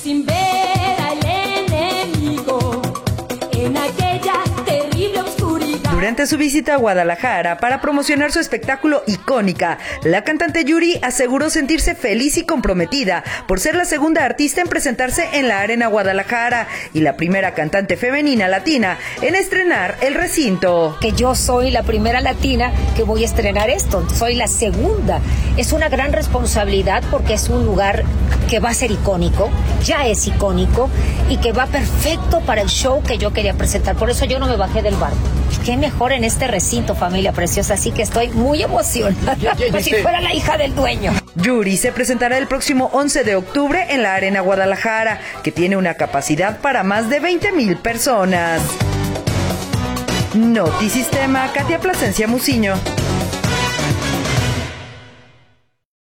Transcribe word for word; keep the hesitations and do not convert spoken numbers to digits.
sin ver al enemigo en aquella terrible oscuridad. Durante su visita a Guadalajara para promocionar su espectáculo Icónica, la cantante Yuri aseguró sentirse feliz y comprometida por ser la segunda artista en presentarse en la Arena Guadalajara y la primera cantante femenina latina en estrenar el recinto. Que yo soy la primera latina que voy a estrenar esto, soy la segunda. Es una gran responsabilidad porque es un lugar que va a ser icónico, ya es icónico y que va perfecto para el show que yo quería presentar. Por eso yo no me bajé del barco. Qué mejor en este recinto, familia preciosa, así que estoy muy emocionada, como si fuera la hija del dueño. Yuri se presentará el próximo once de octubre en la Arena Guadalajara, que tiene una capacidad para más de veinte mil personas. Notisistema, Katia Plasencia Muciño.